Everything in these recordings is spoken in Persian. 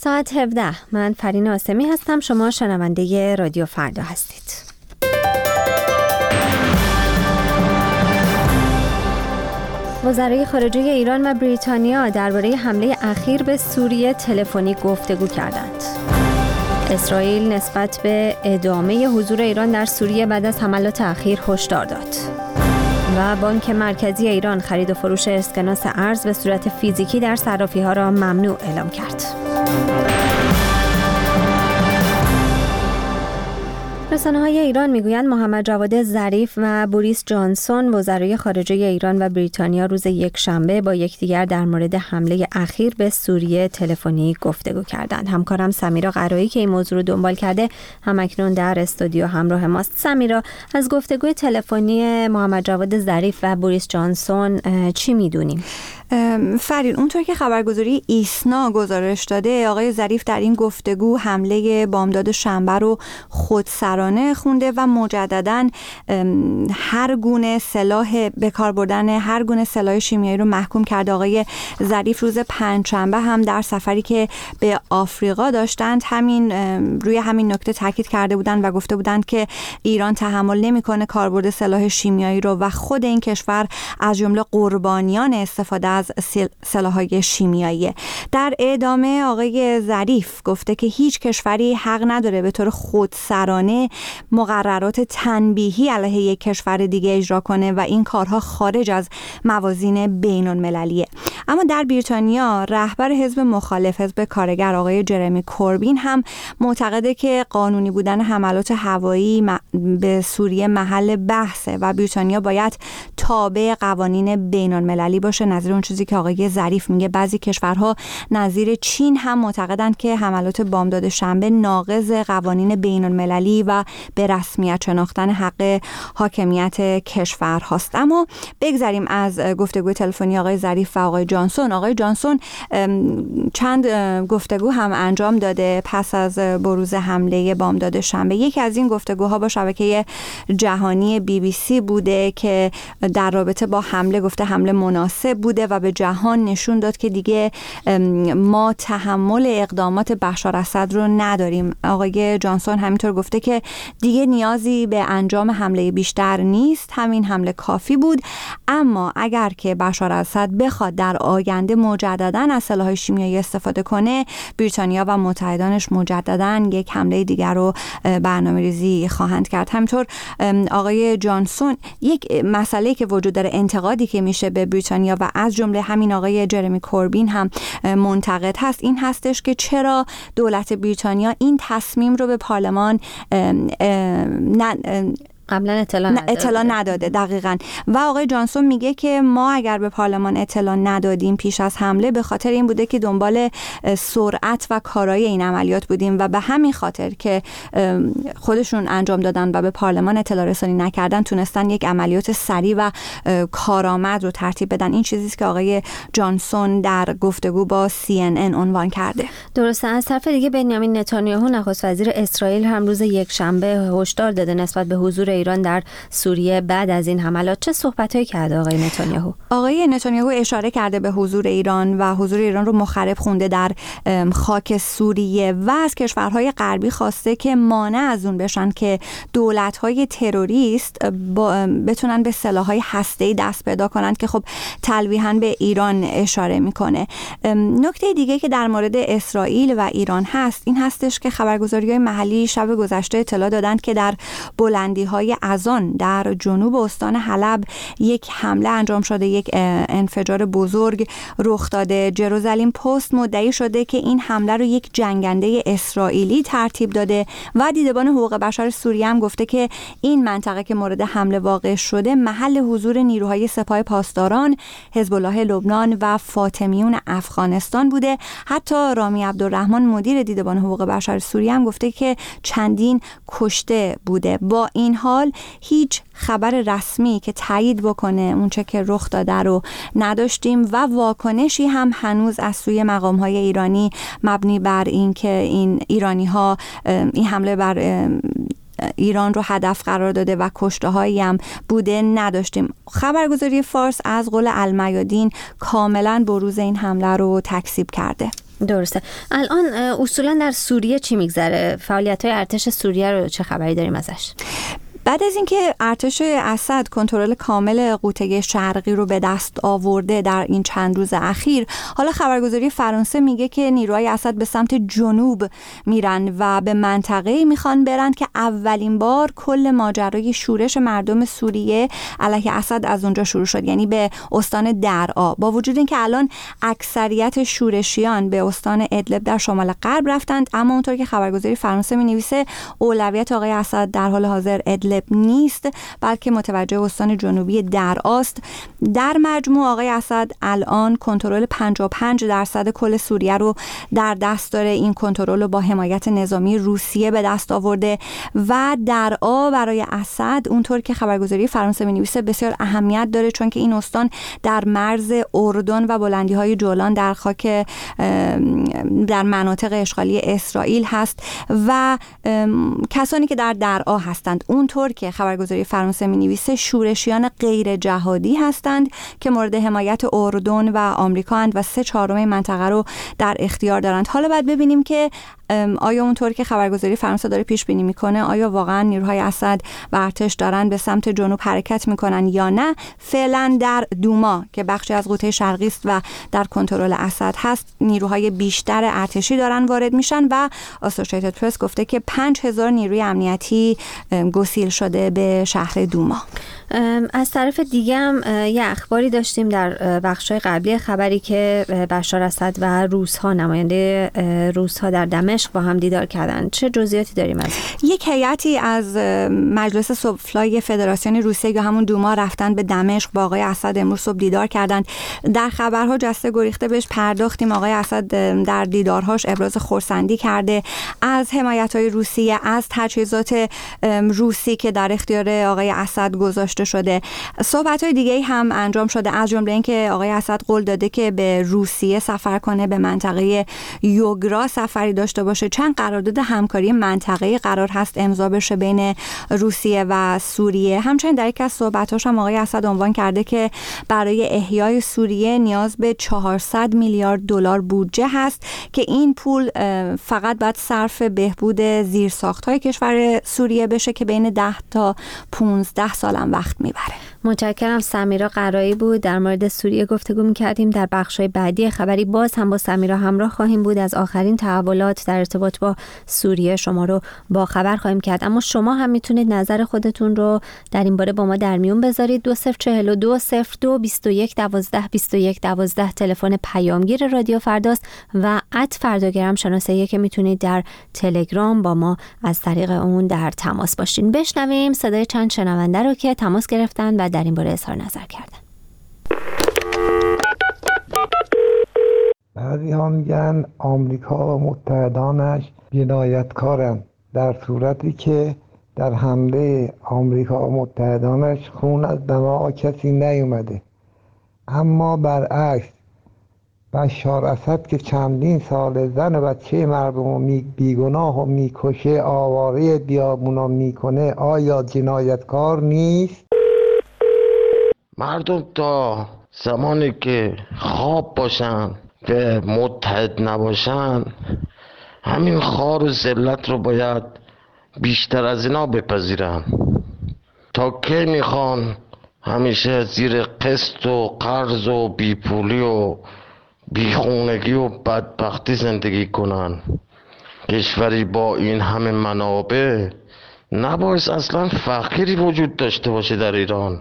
ساعت 17. من فرین آسمی هستم. شما شنونده رادیو فردا هستید. وزرای خارجه ایران و بریتانیا درباره حمله اخیر به سوریه تلفنی گفتگو کردند. اسرائیل نسبت به ادامه حضور ایران در سوریه بعد از حملات اخیر هشدار داد. و بانک مرکزی ایران خرید و فروش اسکناس ارز به صورت فیزیکی در صرافی‌ها را ممنوع اعلام کرد. رسانه‌های ایران میگویند محمد جواد ظریف و بوریس جانسون وزرای خارجه ایران و بریتانیا روز یکشنبه با یکدیگر در مورد حمله اخیر به سوریه تلفنی گفتگو کردند. همکارم سمیرا قرایی که این موضوع رو دنبال کرده همکنون در استودیو همراه ماست. سمیرا، از گفتگوی تلفنی محمد جواد ظریف و بوریس جانسون چی میدونیم؟ فرین، اونطور که خبرگزاری ایسنا گزارش داده، آقای ظریف در این گفتگو حمله بامداد شنبه رو خودسرانه خونده و مجدداً هر گونه سلاح به کار بردن هر گونه سلاح شیمیایی رو محکوم کرده. آقای ظریف روز پنجشنبه هم در سفری که به آفریقا داشتند روی همین نکته تاکید کرده بودند و گفته بودند که ایران تحمل نمی‌کنه کاربرد سلاح شیمیایی رو و خود این کشور از جمله قربانیان استفاده از سلاح‌های شیمیایی. در ادامه آقای ظریف گفته که هیچ کشوری حق نداره به طور خودسرانه مقررات تنبیهی علیه یک کشور دیگه اجرا کنه و این کارها خارج از موازین بین‌المللیه. اما در بریتانیا رهبر حزب مخالف، حزب کارگر، آقای جرمی کوربین هم معتقده که قانونی بودن حملات هوایی به سوریه محل بحثه و بریتانیا باید تابع قوانین بین‌المللی باشه. نظیر اون چیزی که آقای ظریف میگه، بعضی کشورها نظیر چین هم معتقدند که حملات بامداد شنبه ناقض قوانین بین‌المللی و به رسمیت شناختن حق حاکمیت کشور هاست. اما بگذریم از گفتگوی تلفنی آقای ظریف و آقای جانسون. آقای جانسون چند گفتگو هم انجام داده پس از بروز حمله بامداد شنبه. یکی از این گفتگوها با شبکه جهانی BBC بوده که در رابطه با حمله گفته حمله مناسب بوده و به جهان نشون داد که دیگه ما تحمل اقدامات بشار اسد رو نداریم. آقای جانسون همینطور گفته که دیگه نیازی به انجام حمله بیشتر نیست، همین حمله کافی بود. اما اگر که بشار اسد بخواد در آینده مجددا از سلاح شیمیایی استفاده کنه، بریتانیا و متحدانش مجددا یک حمله دیگر رو برنامه‌ریزی خواهند کرد. همینطور آقای جانسون یک مسئله که وجود داره، انتقادی که میشه به بریتانیا و از جمله همین آقای جرمی کوربین هم منتقد هست، این هستش که چرا دولت بریتانیا این تصمیم رو به پارلمان قبلا اطلاع نداده. دقیقاً. و آقای جانسون میگه که ما اگر به پارلمان اطلاع ندادیم پیش از حمله، به خاطر این بوده که دنبال سرعت و کارایی این عملیات بودیم و به همین خاطر که خودشون انجام دادن و به پارلمان اطلاع رسانی نکردن تونستن یک عملیات سریع و کارآمد رو ترتیب بدن. این چیزیست که آقای جانسون در گفتگو با CNN عنوان کرده. درسته. از طرف دیگه بنیامین نتانیاهو نخست وزیر اسرائیل هم روز یکشنبه هشدار داده نسبت به حضور ایران در سوریه بعد از این حملات. چه صحبتایی کرده آقای نتانیاهو؟ آقای نتانیاهو اشاره کرده به حضور ایران و حضور ایران رو مخرب خونده در خاک سوریه و از کشورهای غربی خواسته که مانع از اون بشن که دولت‌های تروریست بتونن به سلاح‌های هسته‌ای دست پیدا کنن که خب تلویحاً به ایران اشاره میکنه. نکته دیگه که در مورد اسرائیل و ایران هست این هستش که خبرگزاری‌های محلی شب گذشته اطلاع دادند که در بلندی‌های اذان در جنوب استان حلب یک حمله انجام شده، یک انفجار بزرگ رخ داده. جروزالیم پست مدعی شده که این حمله رو یک جنگنده اسرائیلی ترتیب داده و دیدبان حقوق بشر سوریه هم گفته که این منطقه که مورد حمله واقع شده محل حضور نیروهای سپاه پاسداران، حزب الله لبنان و فاطمیون افغانستان بوده. حتی رامی عبدالرحمن مدیر دیدبان حقوق بشر سوریه هم گفته که چندین کشته بوده. با این حال هیچ خبر رسمی که تایید بکنه اونچه که رخ داده رو نداشتیم و واکنشی هم هنوز از سوی مقام‌های ایرانی مبنی بر این که این ایرانی‌ها این حمله بر ایران رو هدف قرار داده و کشته‌هایی هم بوده نداشتیم. خبرگزاری فارس از قول المیادین کاملا بروز این حمله رو تکذیب کرده. درسته. الان اصولا در سوریه چی میگذره؟ فعالیت‌های ارتش سوریه رو چه خبری داریم ازش؟ بعد از اینکه ارتش اسد کنترل کامل قوطه شرقی رو به دست آورده در این چند روز اخیر، حالا خبرگزاری فرانسه میگه که نیروهای اسد به سمت جنوب میرن و به منطقه‌ای میخوان برن که اولین بار کل ماجرای شورش مردم سوریه علیه اسد از اونجا شروع شد، یعنی به استان درعا. با وجود اینکه الان اکثریت شورشیان به استان ادلب در شمال غرب رفتند، اما اونطور که خبرگزاری فرانسه مینویسه اولویت آقای اسد در حال حاضر ادلب نیست، بلکه متوجه استان جنوبی درعاست. در مجموع آقای اسد الان کنترل 55% کل سوریه رو در دست داره. این کنترل رو با حمایت نظامی روسیه به دست آورده و درعا برای اسد اونطور که خبرگزاری فرانسه می‌نویسه بسیار اهمیت داره، چون که این استان در مرز اردن و بلندی‌های جولان در خاک در مناطق اشغالی اسرائیل هست و کسانی که در درعا هستند اونطور که خبرگزاری فرانسه می‌نویسه شورشیان غیر جهادی هستند که مورد حمایت اردن و آمریکا اند و 3/4 منطقه رو در اختیار دارند. حالا باید ببینیم که آیا اونطور که خبرگزاری فرانسه داره پیش بینی میکنه آیا واقعا نیروهای اسد و ارتش دارن به سمت جنوب حرکت میکنن یا نه. فعلا در دوما که بخشی از قوطه شرقی است و در کنترل اسد هست، نیروهای بیشتر ارتشی دارن وارد میشن و اسوسییتد پرس گفته که 5000 نیروی امنیتی گسیل شده به شهر دوما. از طرف دیگه هم یه اخباری داشتیم در بخش‌های قبلی خبری که بشار اسد و روس‌ها، نماینده روس‌ها در دمشق با هم دیدار کردن. چه جزئیاتی داریم از یک هیئتی از مجلس سفلای فدراسیون روسیه یا همون دوما رفتن به دمشق با آقای اسد امروز صبح دیدار کردند. در خبرها جسته گریخته بهش پرداختیم. آقای اسد در دیدارهاش ابراز خرسندی کرده از حمایت‌های روسیه، از تجهیزات روسی که در اختیار آقای اسد گذاشته شده. صحبت‌های دیگه‌ای هم انجام شده، از جمله اینکه آقای اسد قول داده که به روسیه سفر کنه، به منطقه یوگرا سفری داشته باشه. چند قرارداد همکاری منطقه‌ای قرار هست امضا بشه بین روسیه و سوریه. همچنین در یک از صحبت‌هاش هم آقای اسد عنوان کرده که برای احیای سوریه نیاز به 400 میلیارد دلار بودجه هست که این پول فقط باید صرف بهبود زیرساخت‌های کشور سوریه بشه که بین 10 تا 15 سال هم وقت میبره. متشکرم. سمیرا قرایی بود. در مورد سوریه گفتگو می‌کردیم. در بخش‌های بعدی خبری باز هم با سمیرا همراه خواهیم بود. از آخرین تحولات در ارتباط با سوریه شما رو با خبر خواهیم کرد. اما شما هم میتونید نظر خودتون رو در این باره با ما در میون بذارید. 2042 02 21 12 21 12 تلفن پیامگیر رادیو فرداست و @فرداگرام شناسه که میتونید در تلگرام با ما از طریق اون در تماس باشین. بشنویم صدای چند شنونده رو که تماس گرفتن و در این باره اظهار نظر کردن. بعضی ها میگن آمریکا و متحدانش جنایتکارن، در صورتی که در حمله آمریکا و متحدانش خون از دماغ کسی نیومده. اما برعکس بشار اسد که چندین سال زن و بچه مردم بیگناه و میکشه، آواره بیابونا میکنه، آیا جنایتکار نیست؟ مردم تا زمانی که خواب باشن و متحد نباشن همین خار و ذلت رو باید بیشتر از اینا بپذیرن. تا که میخوان همیشه زیر قسط و قرض و بیپولی و بیخونگی و بدبختی زندگی کنن؟ کشوری با این همه منابع نباید اصلا فقیری وجود داشته باشه در ایران.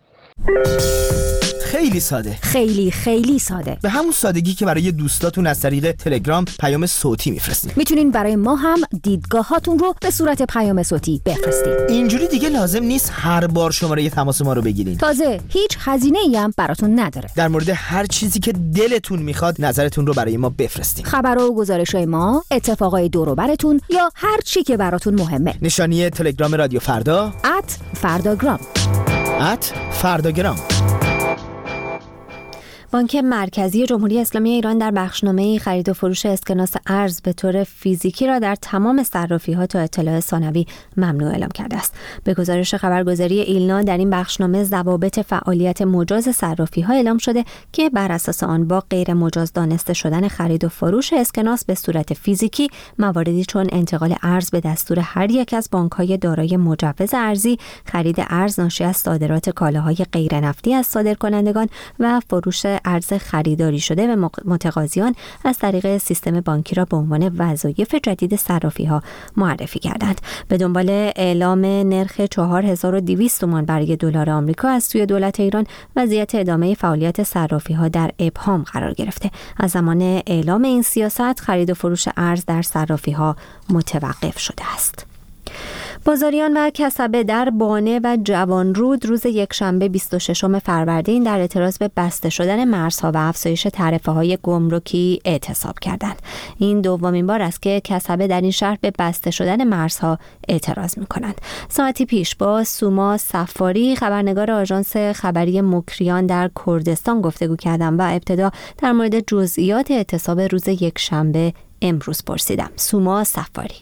خیلی ساده، خیلی ساده، به همون سادگی که برای دوستاتون از طریق تلگرام پیام صوتی میفرستین. میتونین برای ما هم دیدگاهاتون رو به صورت پیام صوتی بفرستید. اینجوری دیگه لازم نیست هر بار شماره تماس ما رو بگیرین. تازه هیچ هزینه‌ای هم براتون نداره. در مورد هر چیزی که دلتون میخواد نظرتون رو برای ما بفرستین. خبر و گزارش‌های ما، اتفاقای دور و براتون یا هر چی که براتون مهمه. نشانی تلگرام رادیو فردا @فرداگرام. @فرداگرام. بانک مرکزی جمهوری اسلامی ایران در بخشنامه خرید و فروش اسکناس ارز به طور فیزیکی را در تمام صرافی‌ها تا اطلاع ثانوی ممنوع اعلام کرده است. به گزارش خبرگزاری ایلنا در این بخشنامه ضوابط فعالیت مجاز صرافی‌ها اعلام شده که بر اساس آن با غیر مجاز دانسته شدن خرید و فروش اسکناس به صورت فیزیکی مواردی چون انتقال ارز به دستور هر یک از بانک‌های دارای مجوز ارزی، خرید ارز ناشی از صادرات کالاهای غیر نفتی از صادرکنندگان و فروش ارز خریداری شده به متقاضیان از طریق سیستم بانکی را به عنوان وظایف جدید صرافی‌ها معرفی کردند. به دنبال اعلام نرخ 4200 تومان برای دلار آمریکا از سوی دولت ایران، وضعیت ادامه فعالیت صرافی‌ها در ابهام قرار گرفته. از زمان اعلام این سیاست خرید و فروش ارز در صرافی‌ها متوقف شده است. بازاریان و کسبه در بانه و جوانرود روز یکشنبه 26 فروردین در اعتراض به بسته شدن مرزها و افزایش تعرفه‌های گمرکی اعتصاب کردند. این دومین بار است که کسبه در این شهر به بسته شدن مرزها اعتراض می‌کنند. ساعتی پیش با سوما صفاری، خبرنگار آژانس خبری مکریان در کردستان گفتگو کردم و ابتدا در مورد جزئیات اعتصاب روز یکشنبه امروز پرسیدم. سوما صفاری: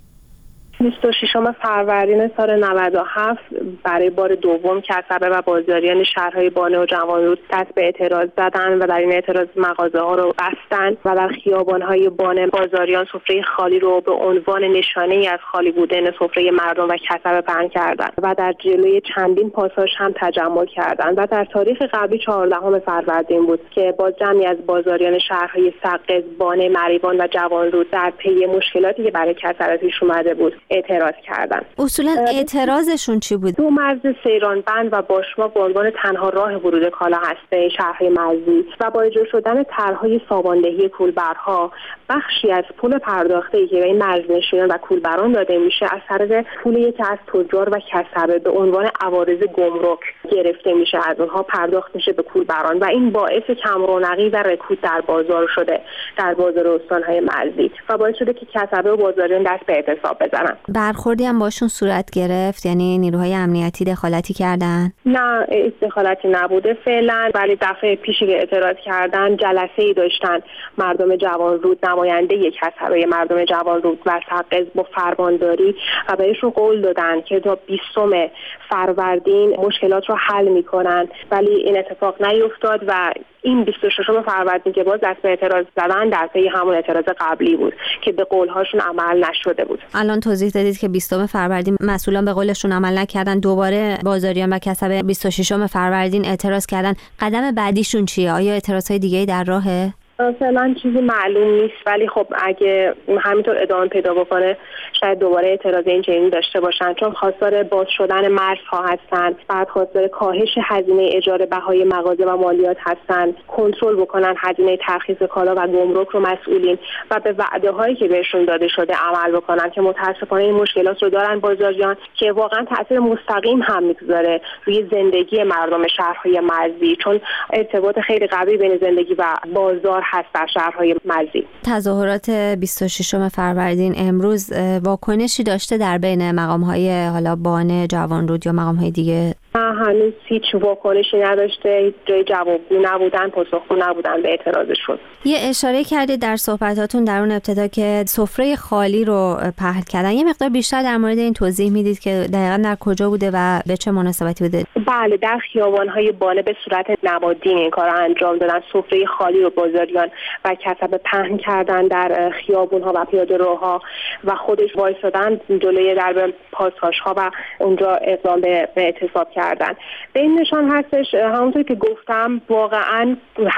26 فروردین سال 97 برای بار دوم کسبه و بازاریان شهرهای بانه و جوانرود دست به اعتراض زدن و در این اعتراض مغازه‌ها رو بستن و در خیابان‌های بانه بازاریان سفره خالی رو به عنوان نشانه‌ای از خالی بودن سفره مردم و کسبه پهن کردند و در جلوی چندین پاساژ هم تجمع کردند. و در تاریخ قبلی 14 فروردین بود که باز جمعی از بازاریان شهرهای سقز، بانه، مریوان و جوانرود در پی مشکلاتی که برای کسبه پیش اومده بود اعتراض کردن. اصولا اعتراضشون چی بود؟ دو مرز سیرانبند و باشما به عنوان تنها راه ورود کالا هست به شهرهای مرزی و با اجرا شدن طرح‌های ساماندهی کولبرها، بخشی از پول پرداخته‌ای که به این مرزنشینان و کولبران داده میشه از طریق پولی که از تجار و کسبه به عنوان عوارض گمرک گرفته میشه، از اونها پرداخت میشه به کولبران و این باعث کم رونقی و رکود در بازار شده، در بازار استان‌های مرزی و باعث شده که کسبه و بازاریان دست به اعتصاب بزنن. برخوردی هم باشون صورت گرفت؟ یعنی نیروهای امنیتی دخالتی کردن؟ نه، دخالتی نبوده فعلا، ولی دفعه پیشی که اعتراض کردن جلسه‌ای داشتن مردم جوانرود، نماینده یک کسبه مردم جوانرود و سقز با فرمانداری و بهشون قول دادن که تا 20 فروردین مشکلات رو حل میکنن، ولی این اتفاق نیفتاد و این 26 فروردین که باز دست به اعتراض زدن در پی همون اعتراض قبلی بود که به قولهاشون عمل نشده بود. الان توضیح دادید که 20 فروردین مسئولان به قولشون عمل نکردن، دوباره بازاریان و کسبه 26 فروردین اعتراض کردن. قدم بعدیشون چیه؟ آیا اعتراضهای دیگه‌ای در راهه؟ فعلا چیزی معلوم نیست، ولی خب اگه همینطور ادامه پیدا بکنه شاید دوباره اعتراض این چنینی داشته باشن، چون خواستار باز شدن مرزها هستن، بعد خواستار کاهش هزینه اجاره بهای مغازه و مالیات هستن، کنترل بکنن هزینه ترخیص کالا و گمرک رو مسئولین و به وعده هایی که بهشون داده شده عمل بکنن که متاسفانه این مشکلات رو دارن بازاریان که واقعا تاثیر مستقیم هم میگذاره روی زندگی مردم شهرهای مرزی، چون ارتباط خیلی قوی بین زندگی و بازار هست در شهرهای مرزی. تظاهرات 26 فروردین امروز واکنشی داشته در بین مقام‌های حالا بانه، جوانرود یا مقام‌های دیگه؟ هنوز هیچ واکنشی نداشته، هیچ جای جوابگو نبودن، پاسخگو نبودن به اعتراضشون. یه اشاره کردید در صحبتاتون در اون ابتدا که سفره خالی رو پهن کردن. یه مقدار بیشتر در مورد این توضیح میدید که دقیقاً در کجا بوده و به چه مناسبتی بوده؟ بله، در خیابان‌های بانه به صورت نمادین این کارا انجام دادن. سفره خالی رو بازاریان و کسبه پهن کردن در خیابون‌ها و پیاده‌روها و خودش وایسادن جلوی درب پاساژها و اونجا اقدام به اعتصاب کردن. به این نشان هستش همونطور که گفتم واقعاً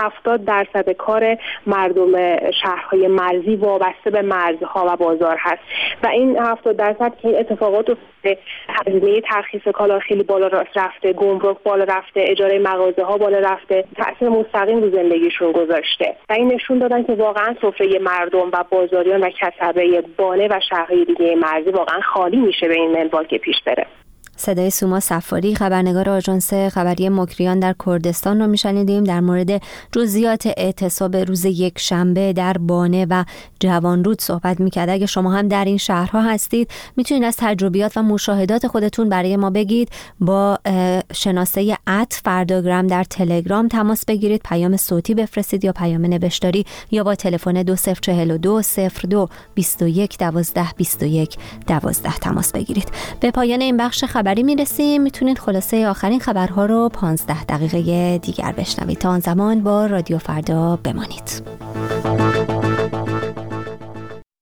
70% کار مردم شهرهای مرزی وابسته به مرزها و بازار هست و این 70% که این اتفاقات افتاده، هزینه ترخیص کالا خیلی بالا رفته، گمرک بالا رفته، اجاره مغازه‌ها بالا رفته، تأثیر مستقیم رو زندگیشون گذاشته و این نشون دادن که واقعا سفره مردم و بازاریان و کسبه بانه و شهرهای دیگه مرزی واقعا خالی میشه به این منوال که پیش بره. صدای سوما صفاری، خبرنگار آژانس خبری مکریان در کردستان رو میشنیدیم. در مورد جزئیات اعتصاب روز یک شنبه در بانه و جوانرود صحبت میکرد. اگه شما هم در این شهرها هستید میتونید از تجربیات و مشاهدات خودتون برای ما بگید. با شناسه @فرداگرام در تلگرام تماس بگیرید، پیام صوتی بفرستید یا پیام نوشتاری، یا با تلفن 2042 02 21 12 21 12 تماس بگیرید. به پایان این بخش خبری میرسیم. میتونید خلاصه آخرین خبرها رو 15 دقیقه دیگر بشنوید. تا آن زمان با رادیو فردا بمانید.